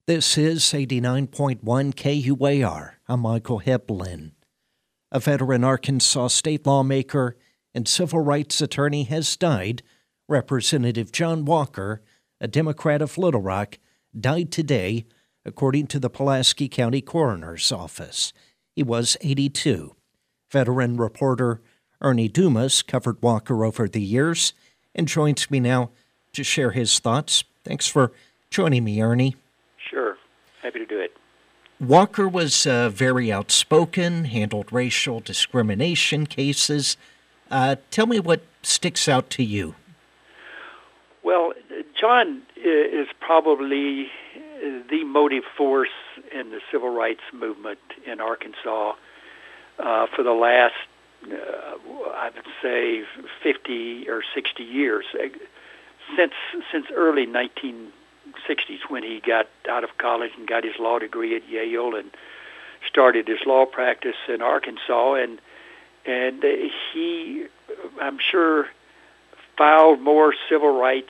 This is 89.1 KUAR. I'm Michael Heblin. A veteran Arkansas state lawmaker and civil rights attorney has died. Representative John Walker, a Democrat of Little Rock, died today, according to the Pulaski County Coroner's Office. He was 82. Veteran reporter Ernie Dumas covered Walker over the years and joins me now to share his thoughts. Thanks for joining me, Ernie. Sure. Happy to do it. Walker was very outspoken, handled racial discrimination cases. Tell me what sticks out to you. Well, John is probably the motive force in the civil rights movement in Arkansas for the last, I would say, 50 or 60 years, since early 1960s when he got out of college and got his law degree at Yale and started his law practice in Arkansas, and he, I'm sure, filed more civil rights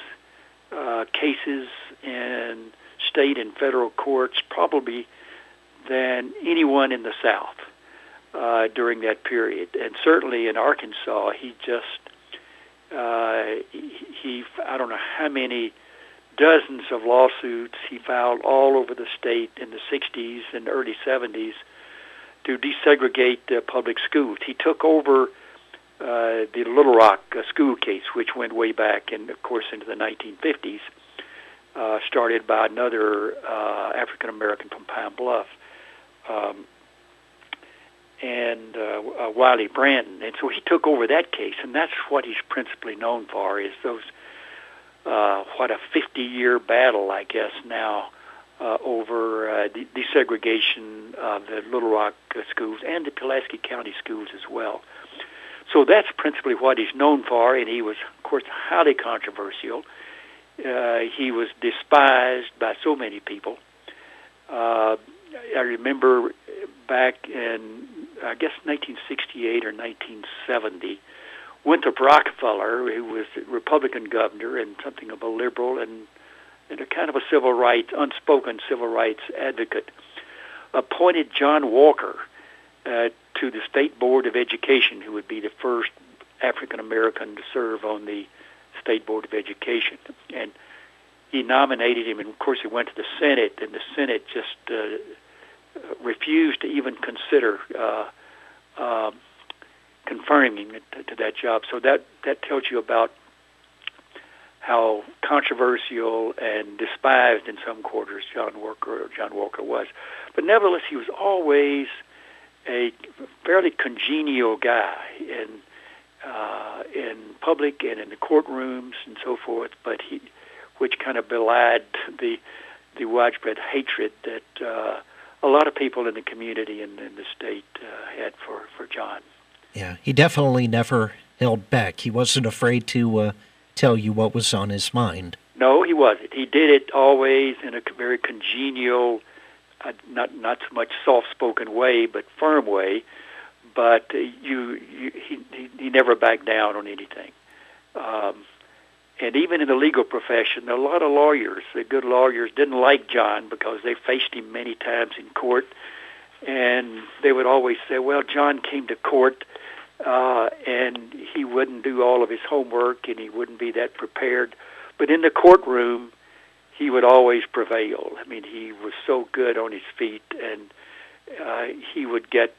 cases in state and federal courts probably than anyone in the South during that period. And certainly in Arkansas, he just, I don't know how many dozens of lawsuits he filed all over the state in the 60s and early 70s to desegregate public schools. He took over the Little Rock school case, which went way back, and of course into the 1950s, started by another African American from Pine Bluff, and Wiley Branton. And so he took over that case, and that's what he's principally known for, is those what a 50-year battle, I guess, now over the desegregation of the Little Rock schools and the Pulaski County schools as well. So that's principally what he's known for, and he was, of course, highly controversial. He was despised by so many people. I remember back in, I guess, 1968 or 1970, Winthrop Rockefeller, who was a Republican governor and something of a liberal and a kind of a civil rights, unspoken civil rights advocate, appointed John Walker to the State Board of Education, who would be the first African American to serve on the State Board of Education. And he nominated him, and of course he went to the Senate, and the Senate just refused to even consider confirming him to that job. So that tells you about how controversial and despised in some quarters John Walker was. But nevertheless, he was always a fairly congenial guy in public and in the courtrooms and so forth, which kind of belied the widespread hatred that a lot of people in the community and in the state had for John. Yeah, he definitely never held back. He wasn't afraid to tell you what was on his mind. No, he wasn't. He did it always in a very congenial, not so much soft-spoken way, but firm way. But he never backed down on anything. And even in the legal profession, a lot of lawyers, the good lawyers, didn't like John because they faced him many times in court, and they would always say, well, John came to court and he wouldn't do all of his homework and he wouldn't be that prepared. But in the courtroom, he would always prevail. I mean, he was so good on his feet, and he would get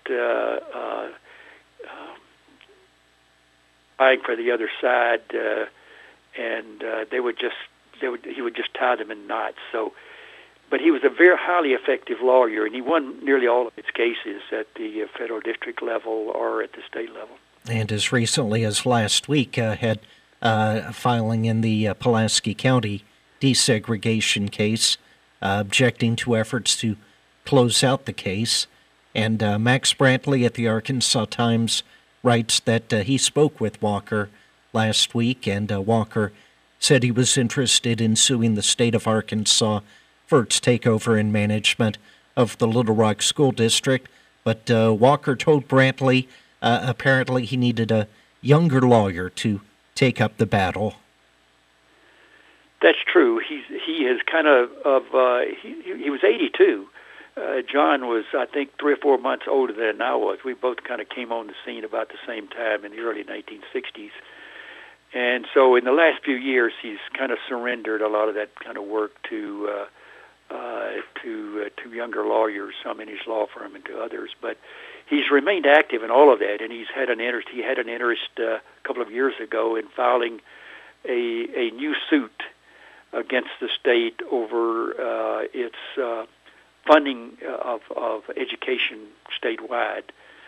fighting for the other side, and he would just tie them in knots. So, but he was a very highly effective lawyer, and he won nearly all of his cases at the federal district level or at the state level. And as recently as last week, had filing in the Pulaski County desegregation case, objecting to efforts to close out the case. And Max Brantley at the Arkansas Times writes that he spoke with Walker last week, and Walker said he was interested in suing the state of Arkansas for its takeover and management of the Little Rock School District. But Walker told Brantley apparently he needed a younger lawyer to take up the battle. That's true. He is kind of he 22. John was, I think, 3 or 4 months older than I was. We both kind of came on the scene about the same time in the early 1960s. And so in the last few years, he's kind of surrendered a lot of that kind of work to younger lawyers, some in his law firm and to others. But he's remained active in all of that, and he's had an interest. He had an interest a couple of years ago in filing a new suit against the state over its funding of education statewide,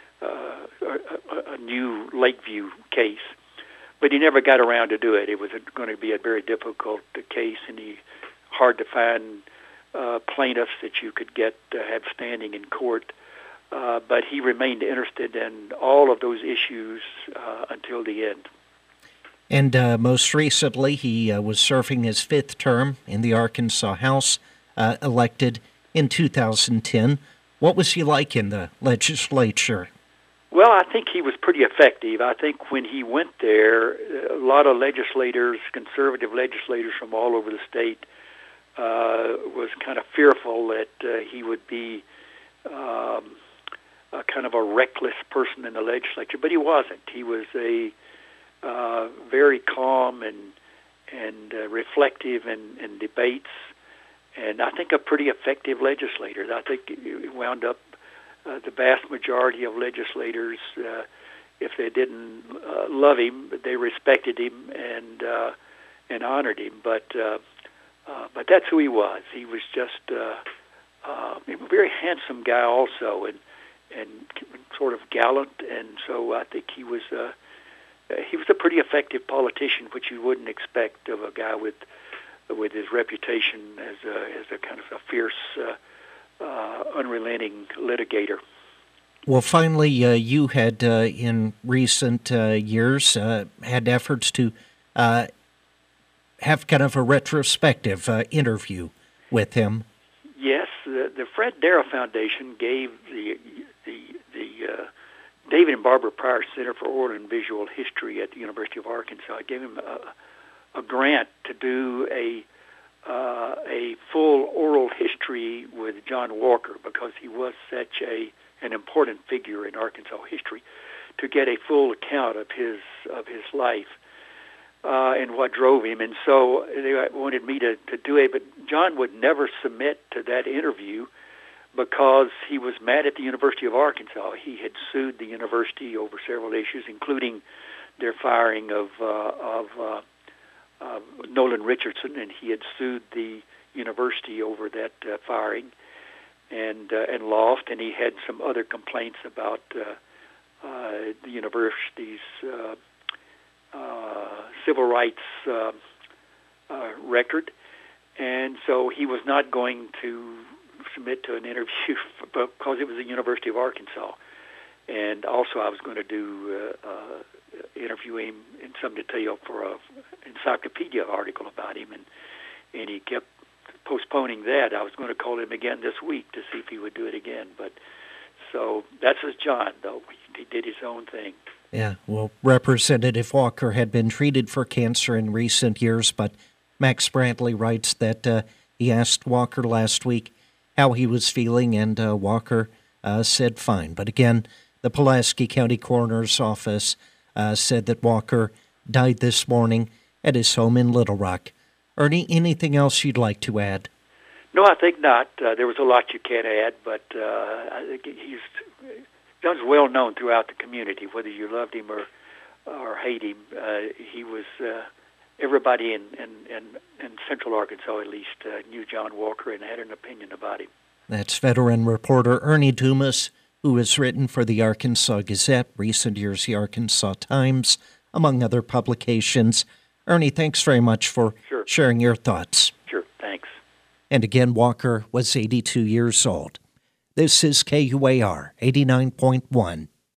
a new Lakeview case. But he never got around to do it. It was going to be a very difficult case, and hard to find plaintiffs that you could get to have standing in court. But he remained interested in all of those issues until the end. And most recently, he was serving his 5th term in the Arkansas House, elected in 2010. What was he like in the legislature? Well, I think he was pretty effective. I think when he went there, a lot of legislators, conservative legislators from all over the state, was kind of fearful that he would be kind of a reckless person in the legislature, but he wasn't. He was a very calm and reflective in debates, and I think a pretty effective legislator. I think he wound up the vast majority of legislators, if they didn't love him, they respected him and honored him. But that's who he was. He was just a very handsome guy, also, and sort of gallant. And so I think he was a pretty effective politician, which you wouldn't expect of a guy with his reputation as a kind of a fierce, unrelenting litigator. Well, finally, you had in recent years had efforts to have kind of a retrospective interview with him. Yes, the Fred Darrow Foundation gave the David and Barbara Pryor Center for Oral and Visual History at the University of Arkansas. It gave him a grant to do a full oral history with John Walker, because he was such an important figure in Arkansas history, to get a full account of his life and what drove him. And so they wanted me to do it, but John would never submit to that interview because he was mad at the University of Arkansas. He had sued the university over several issues, including their firing of Nolan Richardson, and he had sued the university over that firing and lost. And he had some other complaints about the university's civil rights record, and so he was not going to submit to an interview because it was the University of Arkansas. And also I was going to interview him in some detail for an encyclopedia article about him, and he kept postponing that. I was going to call him again this week to see if he would do it again. But so that's his John, though. He did his own thing. Yeah, well, Representative Walker had been treated for cancer in recent years, but Max Brantley writes that he asked Walker last week how he was feeling, and Walker said fine. But again, the Pulaski County Coroner's Office said that Walker died this morning at his home in Little Rock. Ernie, anything else you'd like to add? No, I think not. There was a lot you can't add, but I think John's well known throughout the community, whether you loved him or hate him. He was everybody in Central Arkansas, at least, knew John Walker and had an opinion about him. That's veteran reporter Ernie Dumas, who has written for the Arkansas Gazette, recent years the Arkansas Times, among other publications. Ernie, thanks very much for sharing your thoughts. Sure, thanks. And again, Walker was 82 years old. This is KUAR 89.1.